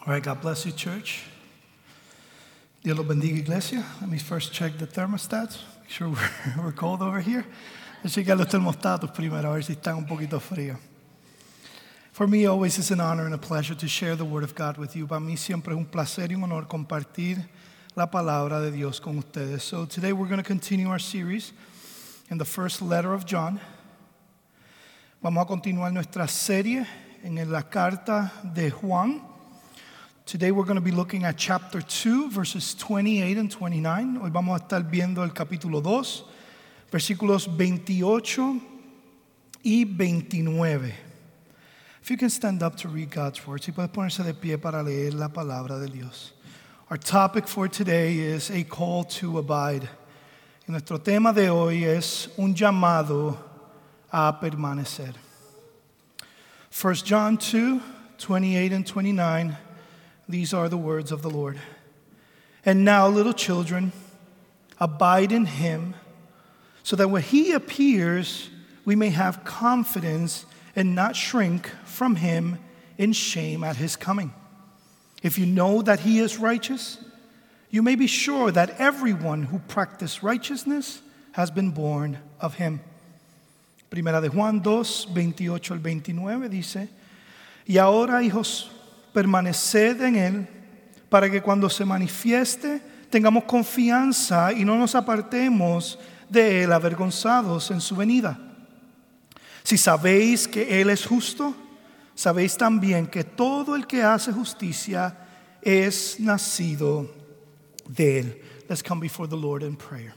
All right, God bless you, church. Dios los bendiga, iglesia. Let me first check the thermostats. Make sure we're cold over here. Let's check los termostatos primero, a ver si están un poquito fríos. For me, always is an honor and a pleasure to share the Word of God with you. Para mí siempre es un placer y un honor compartir la palabra de Dios con ustedes. So today we're going to continue our series in the first letter of John. Vamos a continuar nuestra serie en la carta de Juan. Today we're going to be looking at chapter 2, verses 28 and 29. Hoy vamos a estar viendo el capítulo 2, versículos 28 y 29. If you can stand up to read God's word, si puedes ponerse de pie para leer la palabra de Dios. Our topic for today is a call to abide. Y nuestro tema de hoy es un llamado a permanecer. 1 John 2, 28 and 29. These are the words of the Lord. And now, little children, abide in him, so that when he appears, we may have confidence and not shrink from him in shame at his coming. If you know that he is righteous, you may be sure that everyone who practices righteousness has been born of him. Primera de Juan 2, 28 al 29 dice, y ahora, hijos, permaneced en él, para que cuando se manifieste tengamos confianza y no nos apartemos de él avergonzados en su venida. Si sabéis que él es justo, sabéis también que todo el que hace justicia es nacido de él. Let's come before the Lord in prayer.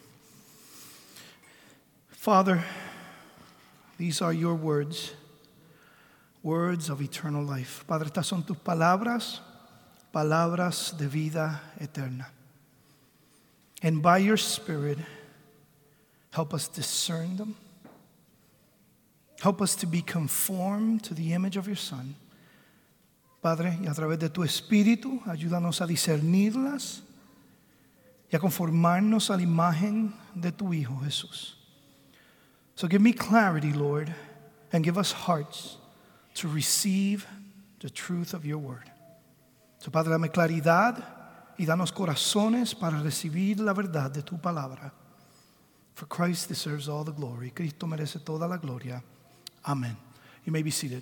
Father, these are your words. Words of eternal life. Padre, estas son tus palabras, palabras de vida eterna. And by your Spirit, help us discern them. Help us to be conformed to the image of your Son. Padre, y a través de tu Espíritu, ayúdanos a discernirlas y a conformarnos a la imagen de tu Hijo Jesús. So give me clarity, Lord, and give us hearts to receive the truth of your word. So, Padre, dame claridad y danos corazones para recibir la verdad de tu palabra. For Christ deserves all the glory. Cristo merece toda la gloria. Amen. You may be seated.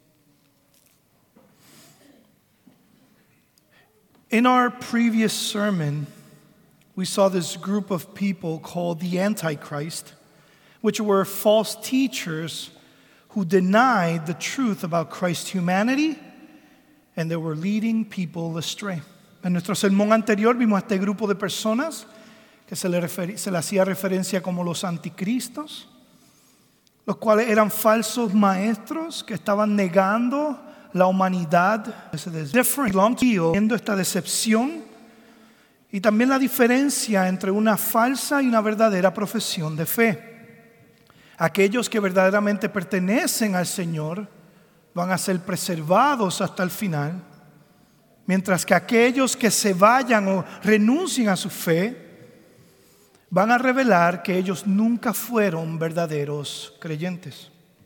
In our previous sermon, we saw this group of people called the Antichrist, which were false teachers who denied the truth about Christ's humanity, and they were leading people astray. En nuestro sermón anterior vimos a este grupo de personas que se le hacía referencia como los anticristos, los cuales eran falsos maestros que estaban negando la humanidad. Viendo esta decepción y también la diferencia entre una falsa y una verdadera profesión de fe. Aquellos que verdaderamente pertenecen al Señor van a ser preservados hasta el final, mientras que aquellos que se vayan o renuncien a su fe van a revelar que ellos nunca fueron verdaderos creyentes.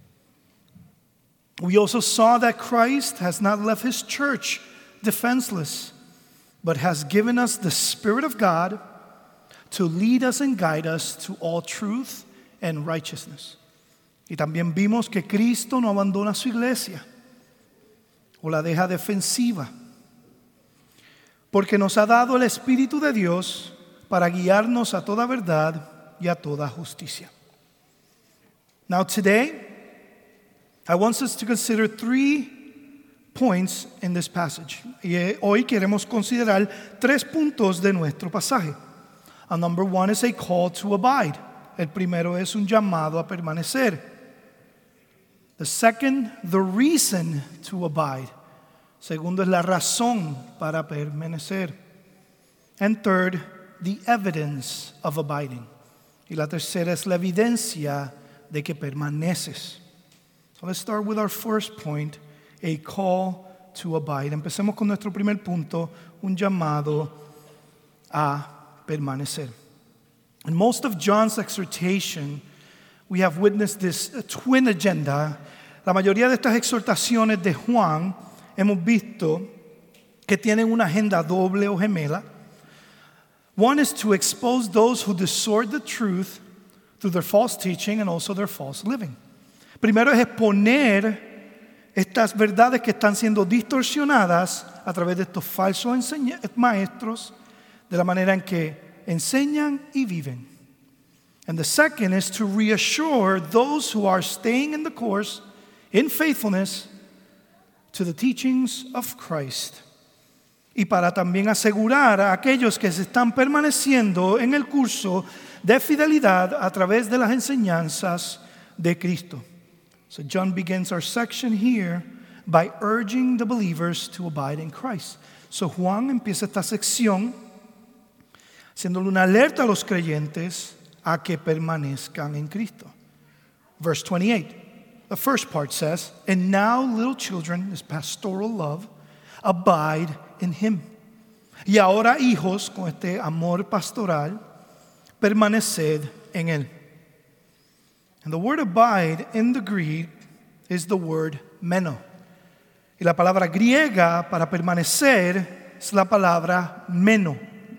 We also saw that Christ has not left his church defenseless, but has given us the Spirit of God to lead us and guide us to all truth and righteousness. Y también vimos que Cristo no abandona su iglesia o la deja defensiva, porque nos ha dado el Espíritu de Dios para guiarnos a toda verdad y a toda justicia. Now today, I want us to consider 3 points in this passage. Y hoy queremos considerar 3 puntos de nuestro pasaje. And number 1 is a call to abide. El primero es un llamado a permanecer. The second, the reason to abide. Segundo es la razón para permanecer. And third, the evidence of abiding. Y la tercera es la evidencia de que permaneces. So let's start with our first point, a call to abide. Empecemos con nuestro primer punto, un llamado a permanecer. In most of John's exhortation, we have witnessed this twin agenda. La mayoría de estas exhortaciones de Juan hemos visto que tienen una agenda doble o gemela. One is to expose those who distort the truth through their false teaching and also their false living. Primero es exponer estas verdades que están siendo distorsionadas a través de estos falsos maestros, de la manera en que enseñan y viven. And the second is to reassure those who are staying in the course in faithfulness to the teachings of Christ. Y para también asegurar a aquellos que se están permaneciendo en el curso de fidelidad a través de las enseñanzas de Cristo. So John begins our section here by urging the believers to abide in Christ. So Juan empieza esta sección haciéndole una alerta a los creyentes a que permanezcan en Cristo. Verse 28, the first part says, "And now, little children," this pastoral love, "abide in Him." Y ahora, hijos, con este amor pastoral, permaneced en Él. And the word abide in the Greek is the word meno. Y la palabra griega para permanecer es la palabra meno.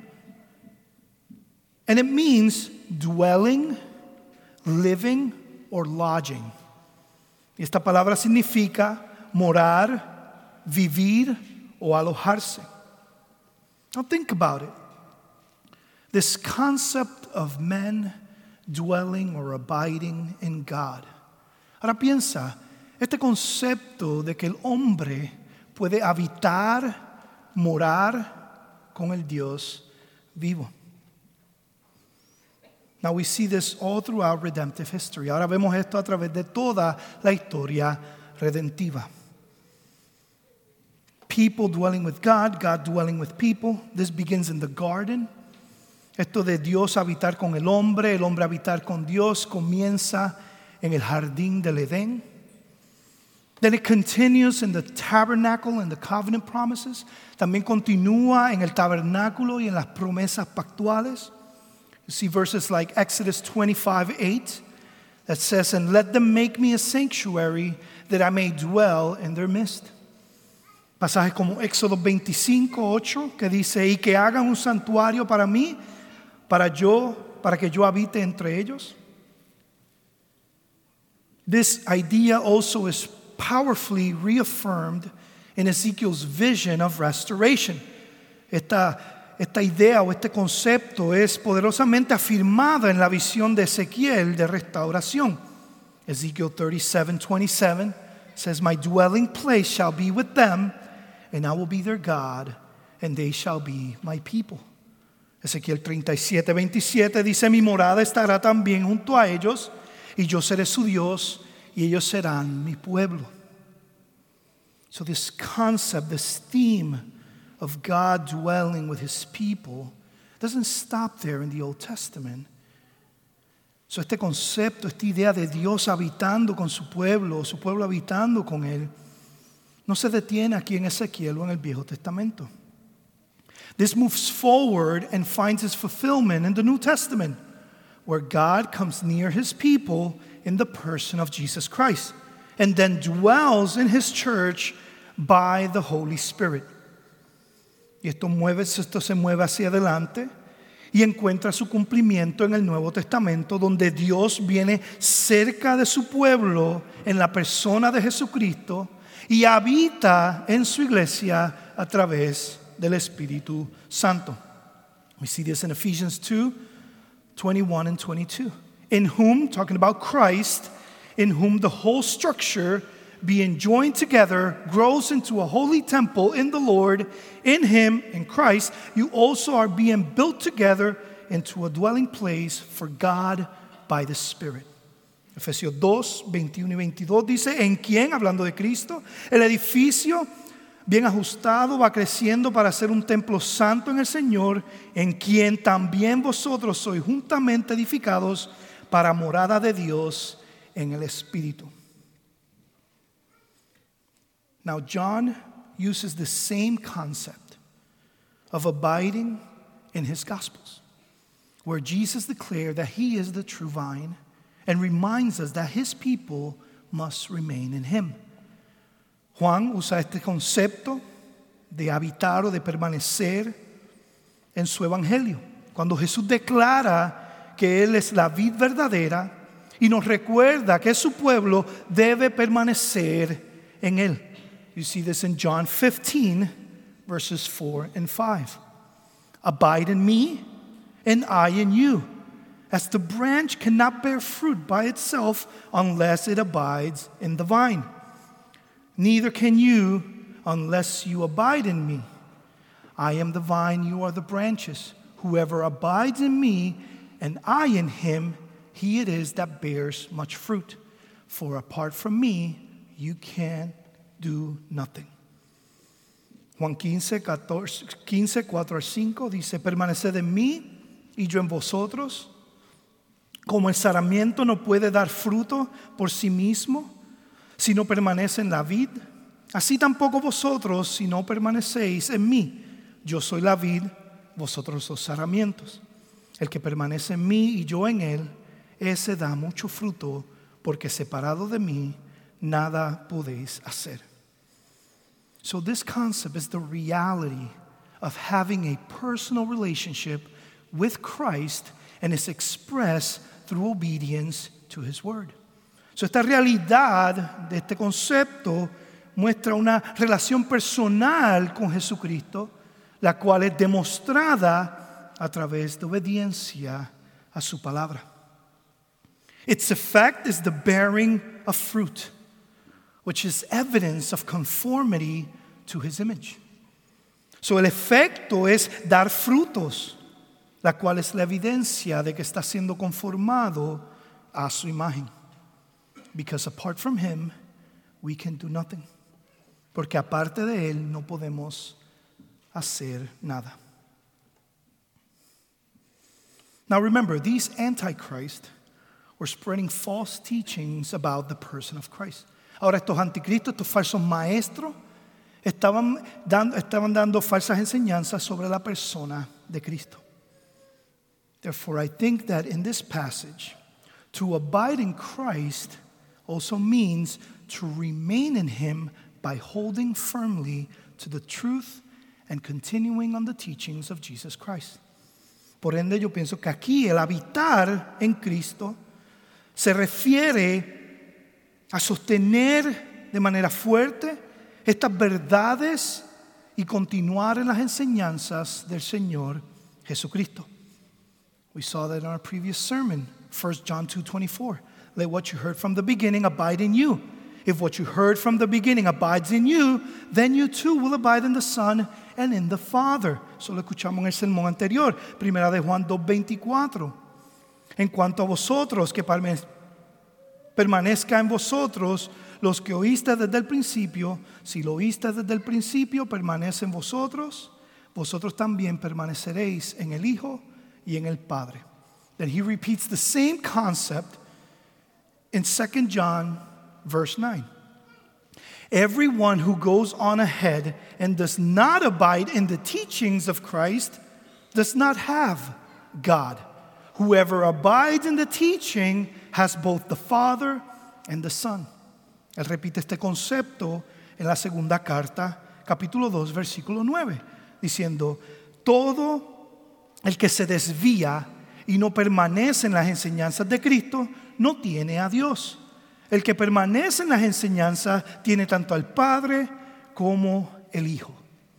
And it means dwelling, living, or lodging. Y esta palabra significa morar, vivir o alojarse. Now think about it. This concept of men dwelling or abiding in God. Ahora piensa, este concepto de que el hombre puede habitar, morar con el Dios vivo. Now we see this all throughout redemptive history. Ahora vemos esto a través de toda la historia redentiva. People dwelling with God, God dwelling with people. This begins in the garden. Esto de Dios habitar con el hombre habitar con Dios, comienza en el jardín del Edén. Then it continues in the tabernacle and the covenant promises. También continúa en el tabernáculo y en las promesas pactuales. You see verses like Exodus 25:8 that says, "And let them make me a sanctuary that I may dwell in their midst." Pasajes como Éxodo 25:8 que dice, "Y que hagan un santuario para mí, para que yo habite entre ellos." This idea also is powerfully reaffirmed in Ezekiel's vision of restoration. Esta idea o este concepto es poderosamente afirmada en la visión de Ezequiel de restauración. Ezekiel 37:27 says, "My dwelling place shall be with them, and I will be their God, and they shall be my people." Ezequiel 37:27 dice, "Mi morada estará también junto a ellos, y yo seré su Dios, y ellos serán mi pueblo." So this concept, this theme of God dwelling with His people doesn't stop there in the Old Testament. So este concepto, esta idea de Dios habitando con su pueblo habitando con Él, no se detiene aquí en Ezequiel o en el Viejo Testamento. This moves forward and finds its fulfillment in the New Testament, where God comes near His people in the person of Jesus Christ, and then dwells in His church by the Holy Spirit. Y esto se mueve hacia adelante y encuentra su cumplimiento en el Nuevo Testamento, donde Dios viene cerca de su pueblo en la persona de Jesucristo y habita en su iglesia a través del Espíritu Santo. We see this in Ephesians 2:21 and 22. In whom, talking about Christ, in whom the whole structure, being joined together, grows into a holy temple in the Lord. In Him, in Christ, you also are being built together into a dwelling place for God by the Spirit. Efesios 2:21 y 22 dice, en quien, hablando de Cristo, el edificio bien ajustado va creciendo para ser un templo santo en el Señor, en quien también vosotros sois juntamente edificados para morada de Dios en el Espíritu. Now, John uses the same concept of abiding in his Gospels, where Jesus declared that He is the true vine and reminds us that His people must remain in Him. Juan usa este concepto de habitar o de permanecer en su evangelio. Cuando Jesús declara que Él es la vid verdadera y nos recuerda que su pueblo debe permanecer en Él. You see this in John 15, verses 4 and 5. Abide in me, and I in you. As the branch cannot bear fruit by itself unless it abides in the vine. Neither can you unless you abide in me. I am the vine, you are the branches. Whoever abides in me, and I in him, he it is that bears much fruit. For apart from me, you can do nothing. Juan 15, 4 al 5 dice, permaneced en mí y yo en vosotros. Como el sarmiento no puede dar fruto por sí mismo si no permanece en la vid, así tampoco vosotros si no permanecéis en mí. Yo soy la vid, vosotros los sarmientos. El que permanece en mí y yo en él, ese da mucho fruto, porque separado de mí nada podéis hacer. So this concept is the reality of having a personal relationship with Christ, and is expressed through obedience to His word. So esta realidad de este concepto muestra una relación personal con Jesucristo, la cual es demostrada a través de obediencia a su palabra. Its effect is the bearing of fruit, which is evidence of conformity to His image. So el efecto es dar frutos, la cual es la evidencia de que está siendo conformado a su imagen. Because apart from Him, we can do nothing. Porque aparte de Él no podemos hacer nada. Now remember, these antichrists were spreading false teachings about the person of Christ. Ahora estos anticristos, estos falsos maestros, estaban dando falsas enseñanzas sobre la persona de Cristo. Therefore, I think that in this passage, to abide in Christ also means to remain in Him by holding firmly to the truth and continuing on the teachings of Jesus Christ. Por ende, yo pienso que aquí el habitar en Cristo se refiere a sostener de manera fuerte estas verdades y continuar en las enseñanzas del Señor Jesucristo. We saw that in our previous sermon, 1 John 2:24. Let what you heard from the beginning abide in you. If what you heard from the beginning abides in you, then you too will abide in the Son and in the Father. Eso lo escuchamos en el sermón anterior, primera de Juan 2:24. En cuanto a vosotros, que permanezca en vosotros los que oíste desde el principio. Si lo oíste desde el principio, permanece en vosotros. Vosotros también permaneceréis en el Hijo y en el Padre. Then he repeats the same concept in 2 John verse 9. Everyone who goes on ahead and does not abide in the teachings of Christ does not have God. Whoever abides in the teaching has both the Father and the Son. Él repite este concepto en la segunda carta, capítulo 2, versículo 9, diciendo, todo el que se desvía y no permanece en las enseñanzas de Cristo no tiene a Dios. El que permanece en las enseñanzas tiene tanto al Padre como el Hijo.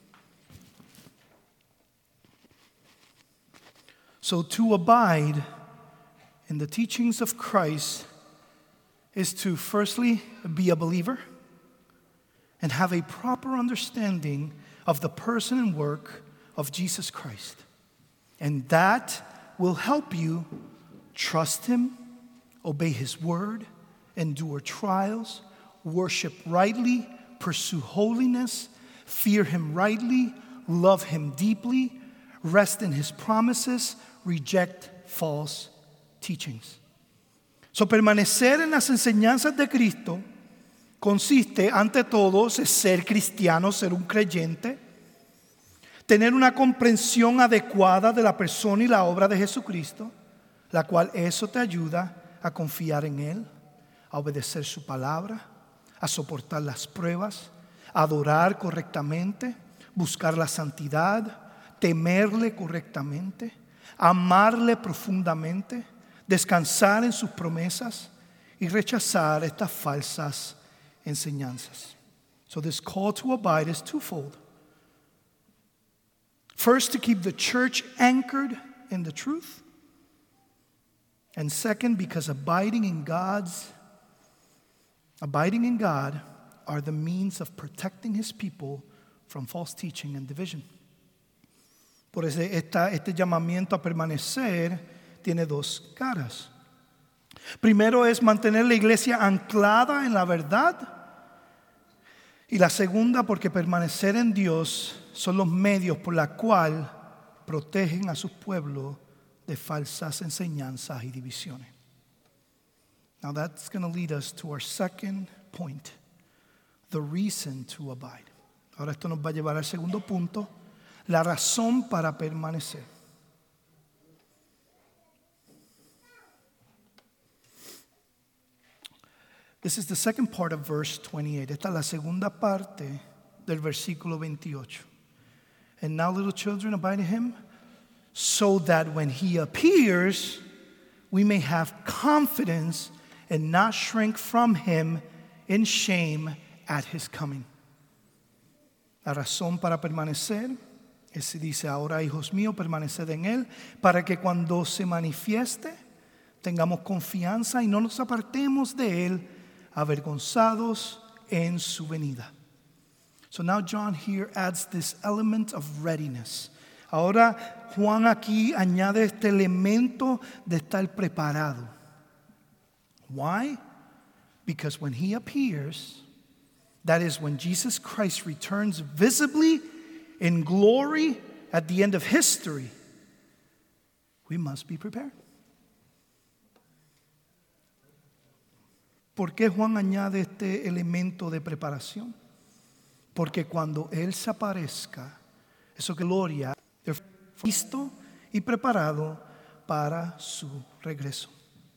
So to abide in the teachings of Christ is to firstly be a believer and have a proper understanding of the person and work of Jesus Christ. And that will help you trust Him, obey His word, endure trials, worship rightly, pursue holiness, fear Him rightly, love Him deeply, rest in His promises, reject false teachings. So, permanecer en las enseñanzas de Cristo consiste, ante todo, en ser cristiano, ser un creyente, tener una comprensión adecuada de la persona y la obra de Jesucristo, la cual eso te ayuda a confiar en Él, a obedecer su palabra, a soportar las pruebas, a adorar correctamente, buscar la santidad, temerle correctamente, amarle profundamente, descansar en sus promesas y rechazar estas falsas enseñanzas. So this call to abide is twofold. First, to keep the church anchored in the truth. And second, because abiding in God are the means of protecting His people from false teaching and division. Por eso este llamamiento a permanecer tiene dos caras. Primero es mantener la iglesia anclada en la verdad. Y la segunda, porque permanecer en Dios son los medios por los cuales protegen a su pueblo de falsas enseñanzas y divisiones. Now that's going to lead us to our second point, the reason to abide. Ahora esto nos va a llevar al segundo punto, la razón para permanecer. This is the second part of verse 28. Esta es la segunda parte del versículo 28. And now, little children, abide in Him, so that when He appears, we may have confidence and not shrink from Him in shame at His coming. La razón para permanecer es, dice, ahora, hijos míos, permaneced en Él, para que cuando se manifieste, tengamos confianza y no nos apartemos de Él, avergonzados en su venida. So now John here adds this element of readiness. Ahora Juan aquí añade este elemento de estar preparado. Why? Because when He appears, that is when Jesus Christ returns visibly in glory at the end of history, we must be prepared. ¿Por qué Juan añade este elemento de preparación? Porque cuando Él se aparezca, esa gloria es listo y preparado para su regreso.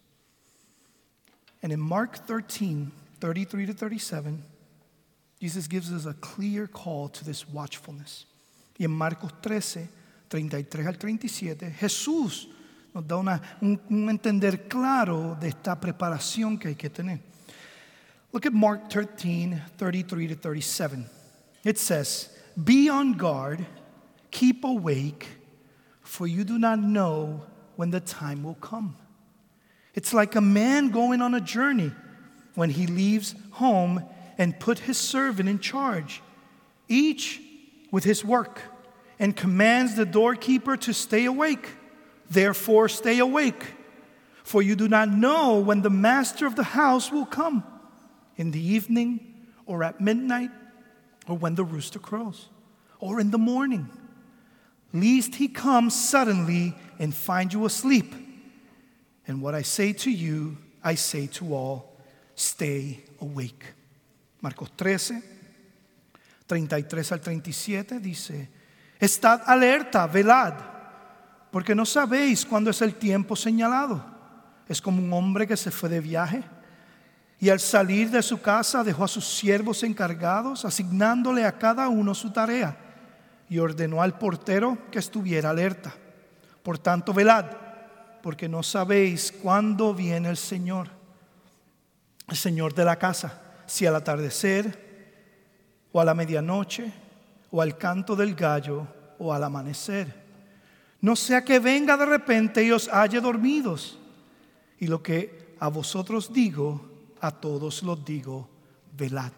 And in Mark 13, 33 to 37, Jesus gives us a clear call to this watchfulness. Y en Marcos 13, 33 al 37, Jesús nos da un entender claro de esta preparación que hay que tener. Look at Mark 13, 33 to 37. It says, "Be on guard, keep awake, for you do not know when the time will come. It's like a man going on a journey when he leaves home and put his servant in charge, each with his work, and commands the doorkeeper to stay awake. Therefore stay awake, for you do not know when the master of the house will come, in the evening, or at midnight, or when the rooster crows, or in the morning, lest he come suddenly and find you asleep. And what I say to you, I say to all, stay awake." Marcos 13, 33 al 37 dice, "Estad alerta, velad, porque no sabéis cuándo es el tiempo señalado. Es como un hombre que se fue de viaje y al salir de su casa dejó a sus siervos encargados, asignándole a cada uno su tarea, y ordenó al portero que estuviera alerta. Por tanto, velad, porque no sabéis cuándo viene el Señor de la casa, si al atardecer, o a la medianoche, o al canto del gallo, o al amanecer. No sea que venga de repente y os halle dormidos. Y lo que a vosotros digo, a todos los digo, velad."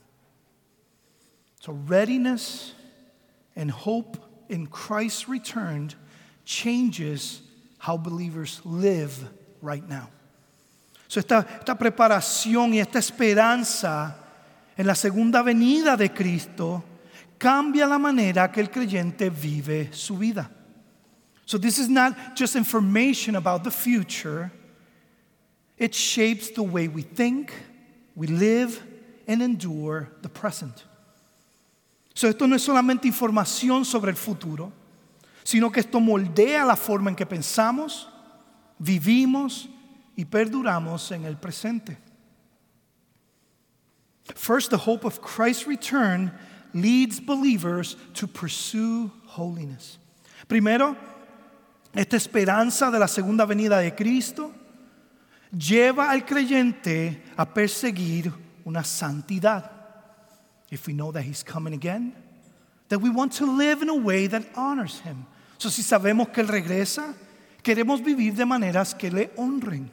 So readiness and hope in Christ's return changes how believers live right now. So esta preparación y esta esperanza en la segunda venida de Cristo cambia la manera que el creyente vive su vida. So this is not just information about the future. It shapes the way we think, we live, and endure the present. So esto no es solamente información sobre el futuro, sino que esto moldea la forma en que pensamos, vivimos y perduramos en el presente. First, the hope of Christ's return leads believers to pursue holiness. Primero, esta esperanza de la segunda venida de Cristo lleva al creyente a perseguir una santidad. If we know that He's coming again, that we want to live in a way that honors Him. So, si sabemos que Él regresa, queremos vivir de maneras que le honren.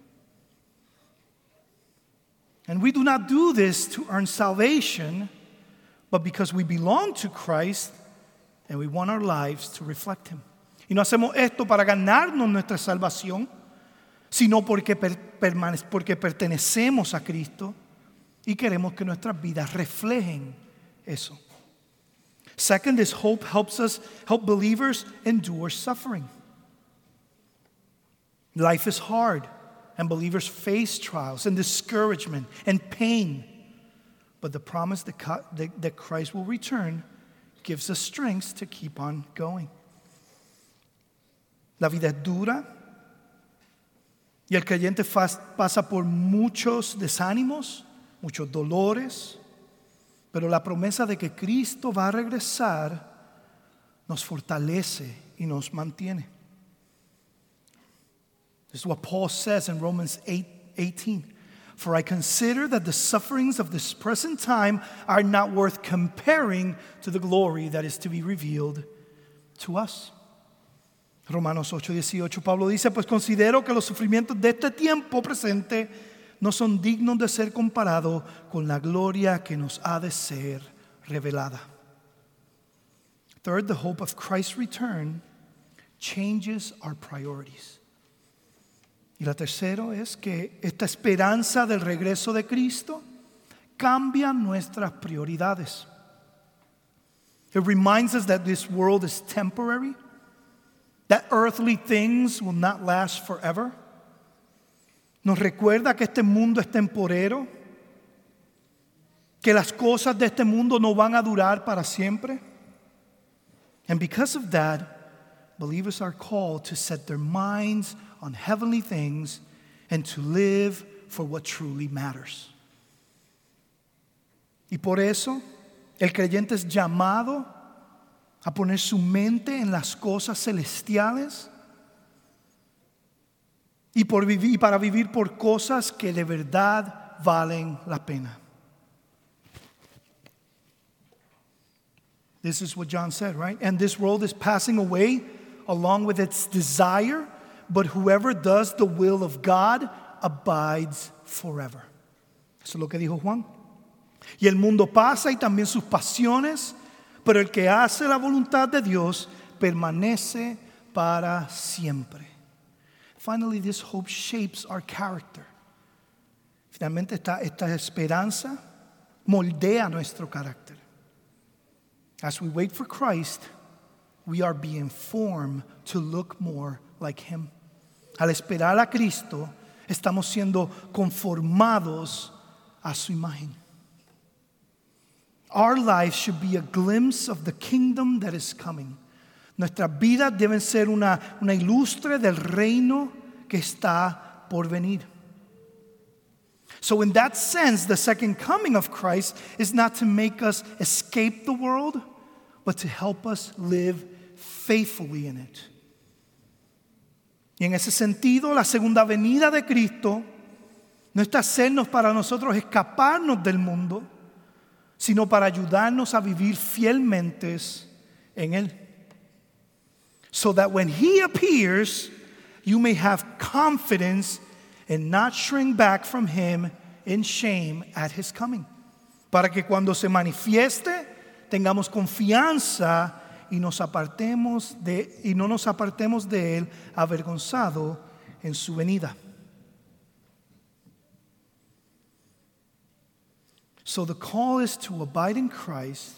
And we do not do this to earn salvation, but because we belong to Christ and we want our lives to reflect Him. Y no hacemos esto para ganarnos nuestra salvación, sino porque pertenecemos a Cristo y queremos que nuestras vidas reflejen eso. Second, this hope help believers endure suffering. Life is hard, and believers face trials and discouragement and pain. But the promise that Christ will return gives us strength to keep on going. La vida es dura y el creyente pasa por muchos desánimos, muchos dolores, pero la promesa de que Cristo va a regresar nos fortalece y nos mantiene. This is what Paul says in Romans 8:18. For I consider that the sufferings of this present time are not worth comparing to the glory that is to be revealed to us. Romanos 8:18, Pablo dice, pues considero que los sufrimientos de este tiempo presente no son dignos de ser comparados con la gloria que nos ha de ser revelada. Third, the hope of Christ's return changes our priorities. Y la tercera es que esta esperanza del regreso de Cristo cambia nuestras prioridades. It reminds us that this world is temporary, that earthly things will not last forever. Nos recuerda que este mundo es temporero, que las cosas de este mundo no van a durar para siempre. And because of that, believers are called to set their minds on heavenly things and to live for what truly matters. Y por eso, el creyente es llamado a poner su mente en las cosas celestiales y para vivir por cosas que de verdad valen la pena. This is what John said, right? And this world is passing away along with its desire, but whoever does the will of God abides forever. Eso es lo que dijo Juan. Y el mundo pasa y también sus pasiones, pero el que hace la voluntad de Dios permanece para siempre. Finally, this hope shapes our character. Finalmente, esta esperanza moldea nuestro carácter. As we wait for Christ, we are being formed to look more like Him. Al esperar a Cristo, estamos siendo conformados a su imagen. Our life should be a glimpse of the kingdom that is coming. Nuestras vidas deben ser una ilustre del reino que está por venir. So in that sense, the second coming of Christ is not to make us escape the world, but to help us live faithfully in it. Y en ese sentido, la segunda venida de Cristo no está hacernos para nosotros escaparnos del mundo, sino para ayudarnos a vivir fielmente en Él. So that when He appears, you may have confidence and not shrink back from Him in shame at His coming. Para que cuando se manifieste, tengamos confianza y no nos apartemos de Él avergonzado en su venida. So the call is to abide in Christ,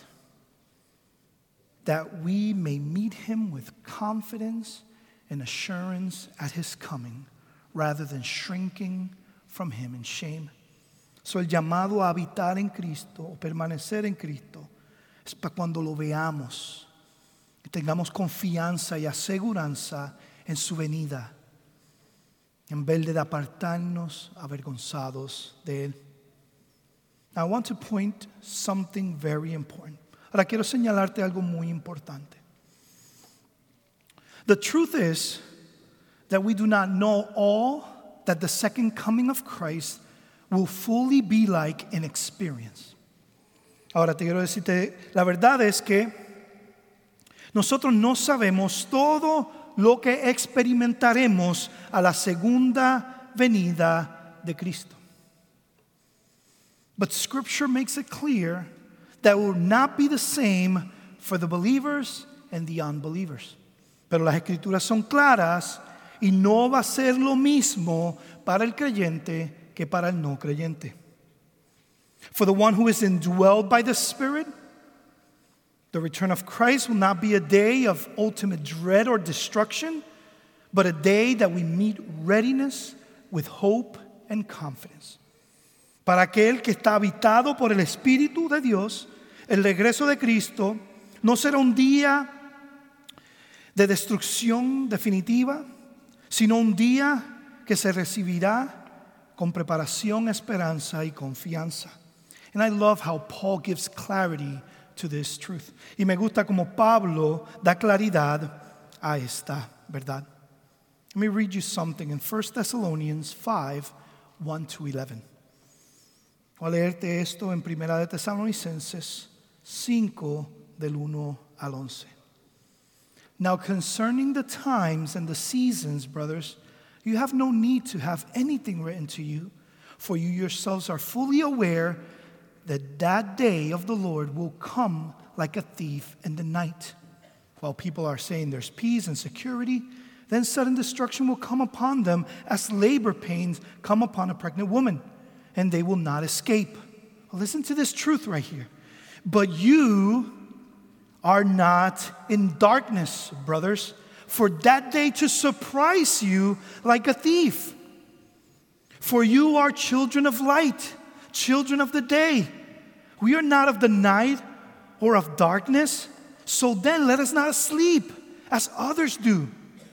that we may meet Him with confidence and assurance at His coming, rather than shrinking from Him in shame. So el llamado a habitar en Cristo o permanecer en Cristo es para cuando lo veamos y tengamos confianza y aseguranza en su venida, en vez de apartarnos avergonzados de Él. Now, I want to point something very important. Ahora quiero señalarte algo muy importante. The truth is that we do not know all that the second coming of Christ will fully be like in experience. Ahora te quiero decirte, la verdad es que nosotros no sabemos todo lo que experimentaremos a la segunda venida de Cristo. But Scripture makes it clear that it will not be the same for the believers and the unbelievers. Pero las Escrituras son claras y no va a ser lo mismo para el creyente que para el no creyente. For the one who is indwelled by the Spirit, the return of Christ will not be a day of ultimate dread or destruction, but a day that we meet readiness with hope and confidence. Para aquel que está habitado por el Espíritu de Dios, el regreso de Cristo no será un día de destrucción definitiva, sino un día que se recibirá con preparación, esperanza y confianza. And I love how Paul gives clarity to this truth. Y me gusta como Pablo da claridad a esta verdad. Let me read you something in 1 Thessalonians 5, 1-11. Voy a leerte esto en 1 de Tesalonicenses 5, del 1 al 11. Now concerning the times and the seasons, brothers, you have no need to have anything written to you, for you yourselves are fully aware that that day of the Lord will come like a thief in the night. While people are saying there's peace and security, then sudden destruction will come upon them as labor pains come upon a pregnant woman, and they will not escape. Well, listen to this truth right here. But you are not in darkness, brothers, for that day to surprise you like a thief. For you are children of light, children of the day. We are not of the night or of darkness. So then let us not sleep as others do,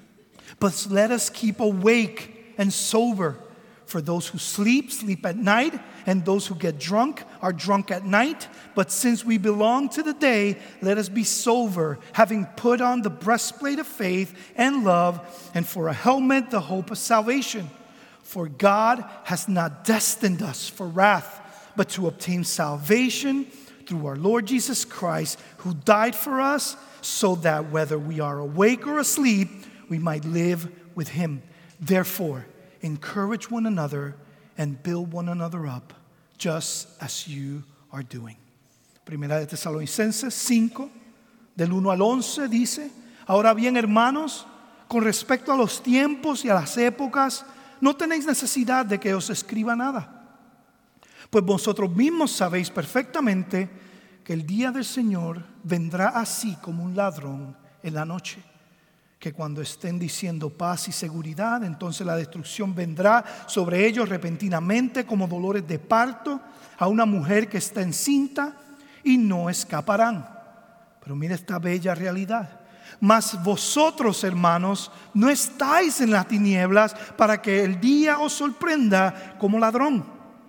but let us keep awake and sober. For those who sleep, sleep at night, and those who get drunk are drunk at night. But since we belong to the day, let us be sober, having put on the breastplate of faith and love, and for a helmet the hope of salvation. For God has not destined us for wrath, but to obtain salvation through our Lord Jesus Christ, who died for us, so that whether we are awake or asleep, we might live with him. Therefore, encourage one another and build one another up, just as you are doing. Primera de Tesalonicenses 5, del 1 al 11 dice: Ahora bien, hermanos, con respecto a los tiempos y a las épocas, no tenéis necesidad de que os escriba nada. Pues vosotros mismos sabéis perfectamente que el día del Señor vendrá así como un ladrón en la noche. Que cuando estén diciendo paz y seguridad, entonces la destrucción vendrá sobre ellos repentinamente como dolores de parto a una mujer que está encinta, y no escaparán. Pero mira esta bella realidad. Mas vosotros, hermanos, no estáis en las tinieblas para que el día os sorprenda como ladrón.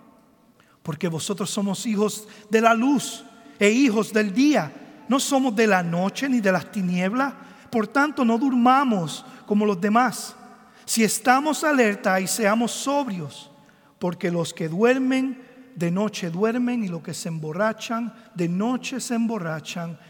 Porque vosotros somos hijos de la luz e hijos del día. No somos de la noche ni de las tinieblas. Por tanto, no durmamos como los demás. Si estamos alerta y seamos sobrios, porque los que duermen de noche duermen, y los que se emborrachan de noche se emborrachan.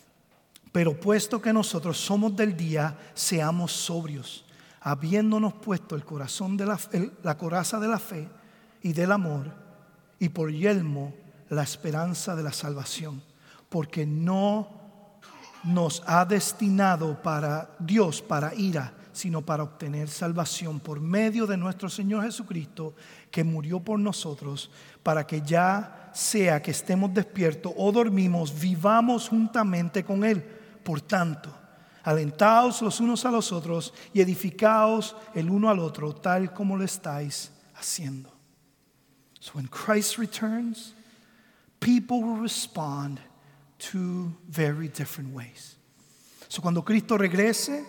Pero puesto que nosotros somos del día, seamos sobrios, habiéndonos puesto el corazón de la coraza de la fe y del amor, y por yelmo la esperanza de la salvación. Porque no nos ha destinado para Dios para ira, sino para obtener salvación por medio de nuestro Señor Jesucristo, que murió por nosotros, para que ya sea que estemos despiertos o dormimos, vivamos juntamente con Él. Por tanto, alentaos los unos a los otros y edificaos el uno al otro, tal como lo estáis haciendo. So when Christ returns, people will respond two very different ways. So cuando Cristo regrese,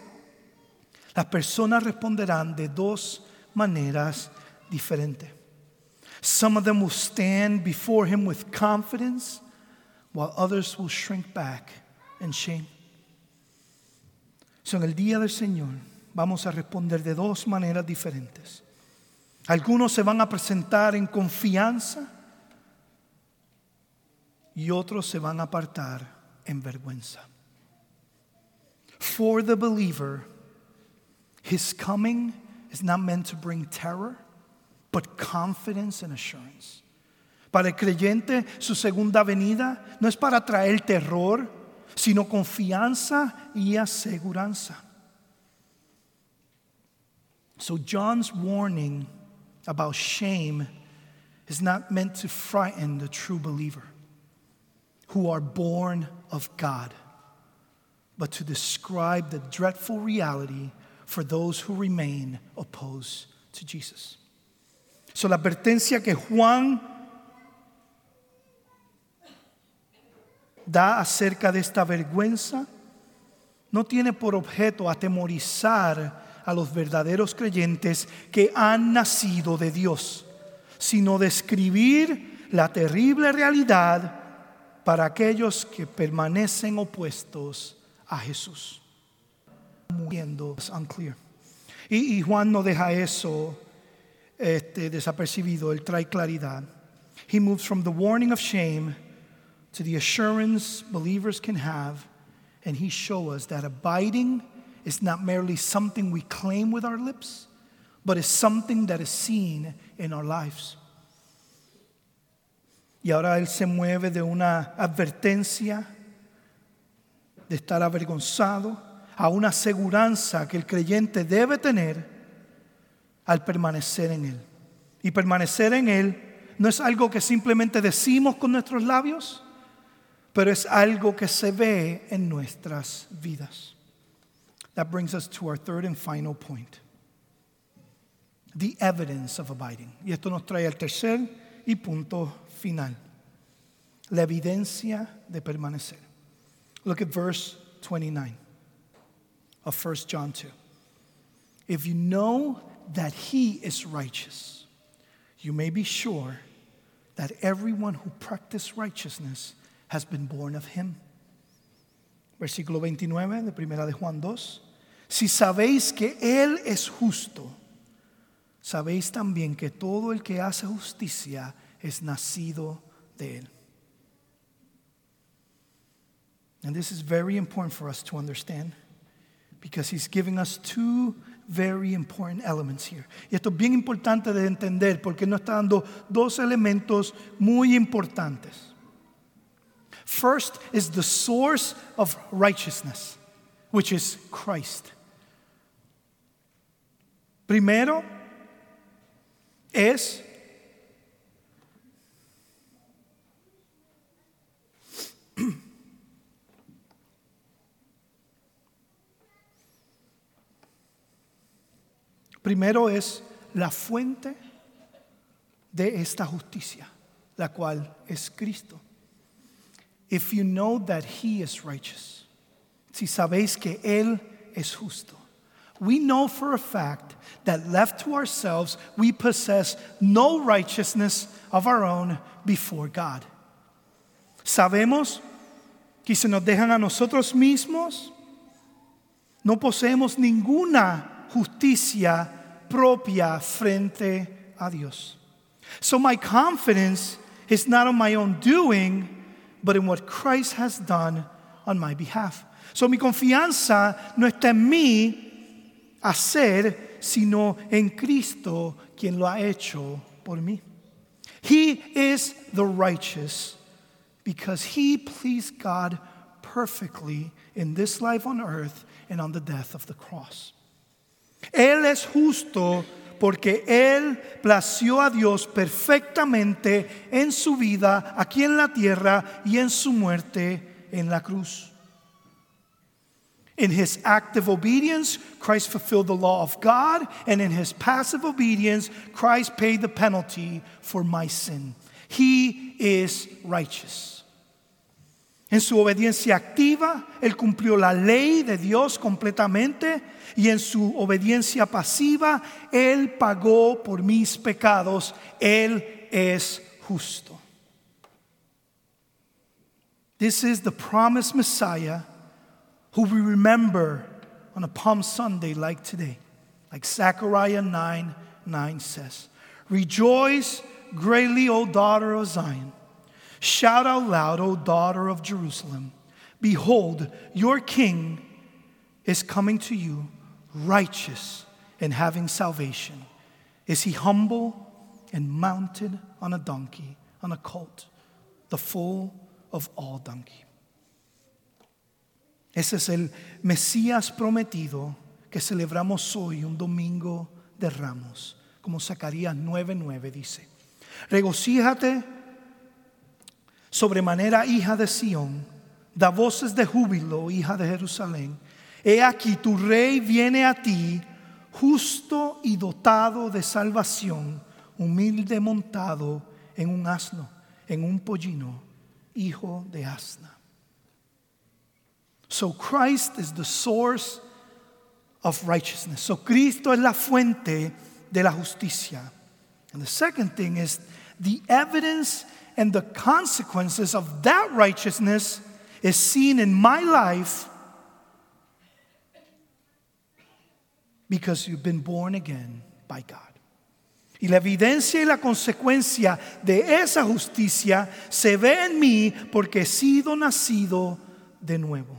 las personas responderán de dos maneras diferentes. Some of them will stand before him with confidence, while others will shrink back in shame. So, en el día del Señor vamos a responder de dos maneras diferentes. Algunos se van a presentar en confianza y otros se van a apartar en vergüenza. For the believer, his coming is not meant to bring terror, but confidence and assurance. Para el creyente, su segunda venida no es para traer terror, sino confianza y aseguranza. So John's warning about shame is not meant to frighten the true believer who are born of God, but to describe the dreadful reality for those who remain opposed to Jesus. So la advertencia que Juan da acerca de esta vergüenza no tiene por objeto atemorizar a los verdaderos creyentes que han nacido de Dios, sino describir la terrible realidad para aquellos que permanecen opuestos a Jesús. Unclear. Y Juan no deja eso desapercibido, él trae claridad. He moves from the warning of shame to the assurance believers can have, and he shows us that abiding is not merely something we claim with our lips, but is something that is seen in our lives. Y ahora él se mueve de una advertencia de estar avergonzado a una aseguranza que el creyente debe tener al permanecer en él. Y permanecer en él no es algo que simplemente decimos con nuestros labios, pero es algo que se ve en nuestras vidas. That brings us to our third and final point. The evidence of abiding. Y esto nos trae al tercer y punto final. La evidencia de permanecer. Look at verse 29 of 1 John 2. If you know that he is righteous, you may be sure that everyone who practices righteousness has been born of him. Versículo 29 de Primera de Juan 2. Si sabéis que él es justo, sabéis también que todo el que hace justicia es nacido de él. And this is very important for us to understand, because he's giving us two very important elements here. Y esto es bien importante de entender porque nos está dando dos elementos muy importantes. First is the source of righteousness, which is Christ. Primero es la fuente de esta justicia, la cual es Cristo. If you know that he is righteous, si sabéis que él es justo, we know for a fact that left to ourselves, we possess no righteousness of our own before God. Sabemos que si nos dejan a nosotros mismos, no poseemos ninguna justicia propia frente a Dios. So my confidence is not on my own doing, but in what Christ has done on my behalf. So mi confianza no está en mí hacer, sino en Cristo, quien lo ha hecho por mí. He is the righteous because he pleased God perfectly in this life on earth and on the death of the cross. Él es justo porque él plació a Dios perfectamente en su vida aquí en la tierra y en su muerte en la cruz. In his active obedience, Christ fulfilled the law of God, and in his passive obedience, Christ paid the penalty for my sin. He is righteous. En su obediencia activa, él cumplió la ley de Dios completamente, y en su obediencia pasiva, él pagó por mis pecados. Él es justo. This is the promised Messiah who we remember on a Palm Sunday like today. Like Zechariah 9:9 says, "Rejoice greatly, O daughter of Zion. Shout out loud, O daughter of Jerusalem. Behold, your king is coming to you, righteous and having salvation. Is he humble and mounted on a donkey, on a colt, the foal of all donkey." Ese es el Mesías prometido que celebramos hoy, un domingo de Ramos, como Zacarías 9:9 dice. Regocíjate sobremanera, hija de Sión, da voces de júbilo, hija de Jerusalén. He aquí tu rey viene a ti, justo y dotado de salvación, humilde montado en un asno, en un pollino, hijo de asna. So Christ is the source of righteousness. So Cristo es la fuente de la justicia. And the second thing is the evidence and the consequences of that righteousness is seen in my life because you've been born again by God. Y la evidencia y la consecuencia de esa justicia se ve en mí porque he sido nacido de nuevo.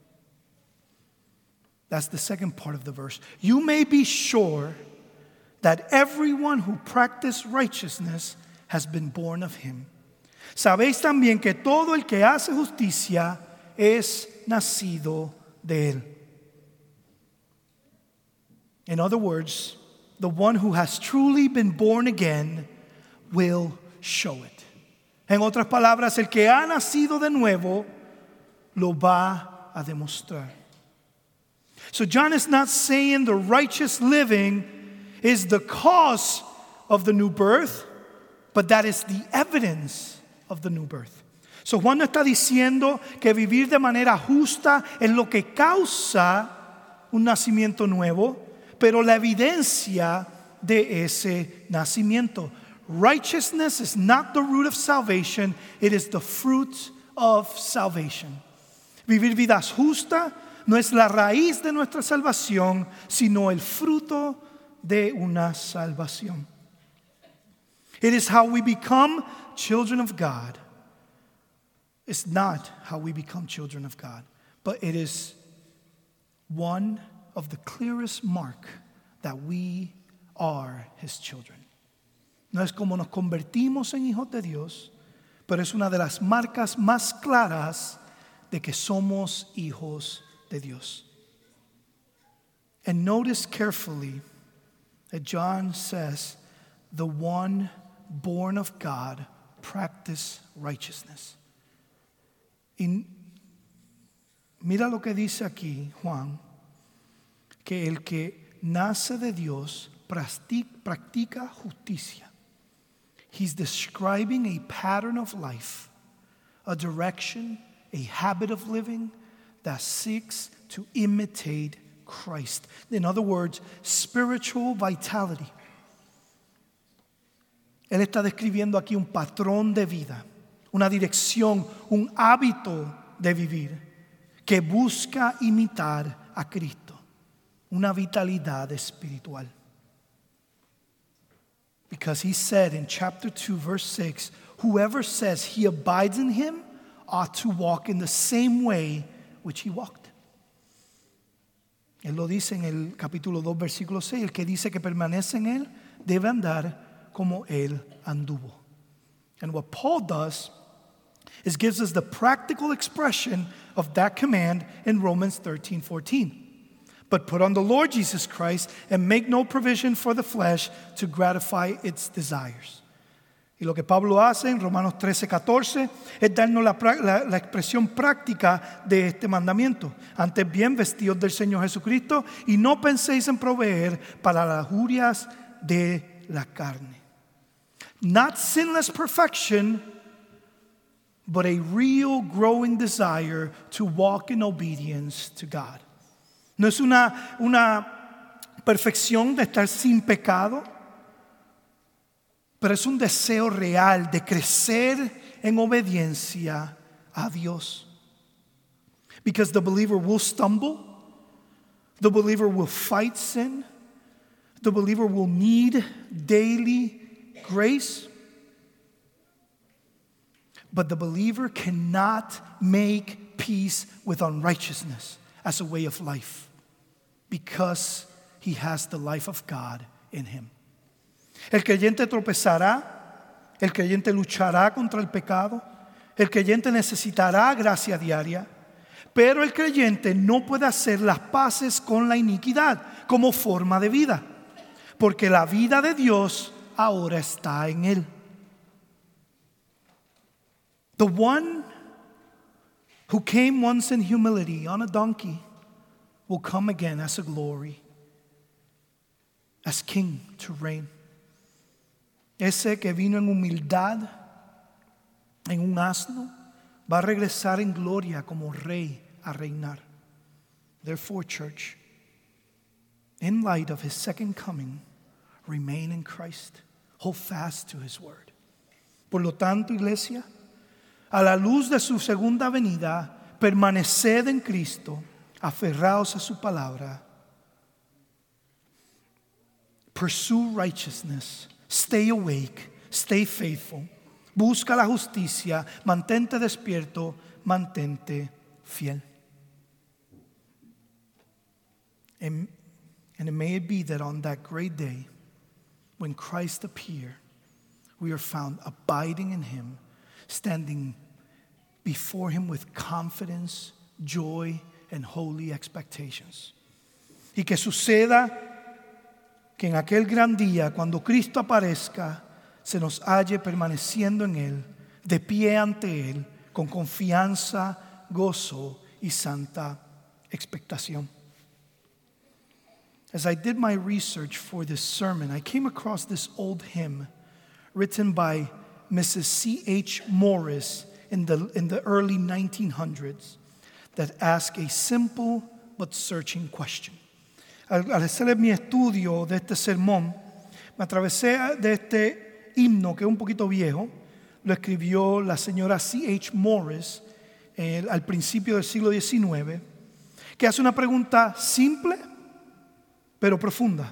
That's the second part of the verse. You may be sure that everyone who practices righteousness has been born of him. Sabéis también que todo el que hace justicia es nacido de él. In other words, the one who has truly been born again will show it. En otras palabras, el que ha nacido de nuevo lo va a demostrar. So John is not saying the righteous living is the cause of the new birth, but that is the evidence of the new birth. So Juan no está diciendo que vivir de manera justa es lo que causa un nacimiento nuevo, pero la evidencia de ese nacimiento. Righteousness is not the root of salvation, it is the fruit of salvation. Vivir vidas justas no es la raíz de nuestra salvación, sino el fruto de una salvación. It is how we become children of God. It's not how we become children of God, but it is one of the clearest mark that we are His children. No es como nos convertimos en hijos de Dios, pero es una de las marcas más claras de que somos hijos de Dios. And notice carefully that John says, the one born of God practice righteousness. Y mira lo que dice aquí Juan, que el que nace de Dios practica justicia. He's describing a pattern of life, a direction, a habit of living that seeks to imitate Christ. In other words, spiritual vitality. Él está describiendo aquí un patrón de vida, una dirección, un hábito de vivir que busca imitar a Cristo, una vitalidad espiritual. Because he said in chapter 2, verse 6, whoever says he abides in him ought to walk in the same way which he walked. Él lo dice en el capítulo 2, versículo 6, el que dice que permanece en él debe andar como él anduvo. And what Paul does is gives us the practical expression of that command in Romans 13:14. But put on the Lord Jesus Christ and make no provision for the flesh to gratify its desires. Y lo que Pablo hace en Romanos 13:14 es darnos la expresión práctica de este mandamiento. Antes bien, vestidos del Señor Jesucristo y no penséis en proveer para las lujurias de la carne. Not sinless perfection, but a real growing desire to walk in obedience to God. No es una perfección de estar sin pecado, pero es un deseo real de crecer en obediencia a Dios. Because the believer will stumble. The believer will fight sin. The believer will need daily grace. But the believer cannot make peace with unrighteousness as a way of life because he has the life of God in him. El creyente tropezará, el creyente luchará contra el pecado, el creyente necesitará gracia diaria, pero el creyente no puede hacer las paces con la iniquidad como forma de vida, porque la vida de Dios ahora está en él. The one who came once in humility on a donkey will come again as a glory, as king to reign. Ese que vino en humildad, en un asno, va a regresar en gloria como rey a reinar. Therefore, church, in light of his second coming, remain in Christ. Hold fast to his word. Por lo tanto, iglesia, a la luz de su segunda venida, permaneced en Cristo, aferraos a su palabra. Pursue righteousness. Stay awake. Stay faithful. Busca la justicia. Mantente despierto. Mantente fiel. And may it be that on that great day, when Christ appear, we are found abiding in him, standing before him with confidence, joy, and holy expectations. Y que suceda que en aquel gran día, cuando Cristo aparezca, se nos halle permaneciendo en él, de pie ante él, con confianza, gozo y santa expectación. As I did my research for this sermon, I came across this old hymn written by Mrs. C.H. Morris in the early 1900s that asks a simple but searching question. Al hacer mi estudio de este sermón, me atravesé de este himno que es un poquito viejo. Lo escribió la señora C.H. Morris al principio del siglo XIX, que hace una pregunta simple pero profunda.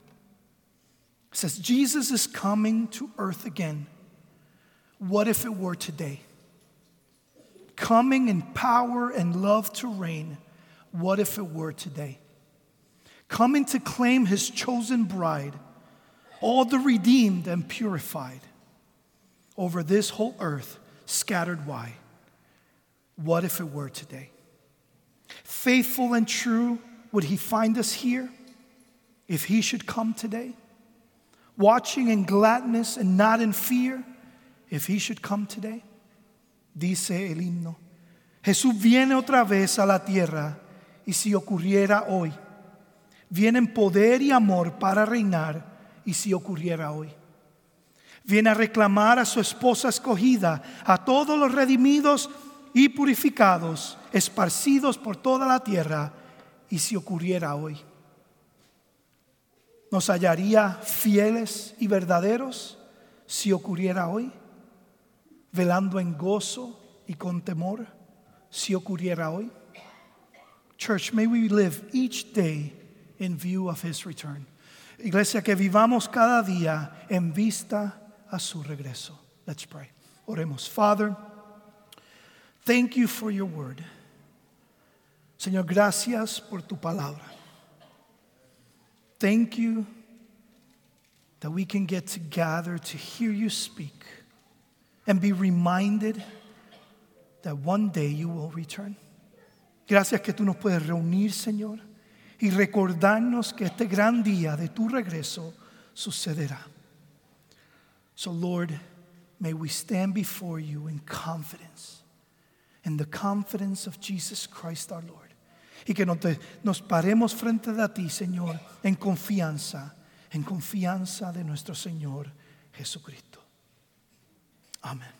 It says, Jesus is coming to earth again. What if it were today? Coming in power and love to reign. What if it were today? Coming to claim his chosen bride, all the redeemed and purified, over this whole earth scattered wide. What if it were today? Faithful and true, would he find us here if he should come today? Watching in gladness and not in fear, if he should come today? Dice el himno, Jesús viene otra vez a la tierra, y si ocurriera hoy, viene en poder y amor para reinar, y si ocurriera hoy. Viene a reclamar a su esposa escogida, a todos los redimidos y purificados, esparcidos por toda la tierra, y si ocurriera hoy. ¿Nos hallaría fieles y verdaderos si ocurriera hoy? Velando en gozo y con temor si ocurriera hoy. Church, may we live each day in view of his return. Iglesia, que vivamos cada día en vista a su regreso. Let's pray. Oremos. Father, thank you for your word. Señor, gracias por tu palabra. Thank you that we can get together to hear you speak and be reminded that one day you will return. Gracias que tú nos puedes reunir, Señor, y recordarnos que este gran día de tu regreso sucederá. So, Lord, may we stand before you in confidence, in the confidence of Jesus Christ our Lord. Y que nos paremos frente a ti, Señor, en confianza de nuestro Señor Jesucristo. Amén.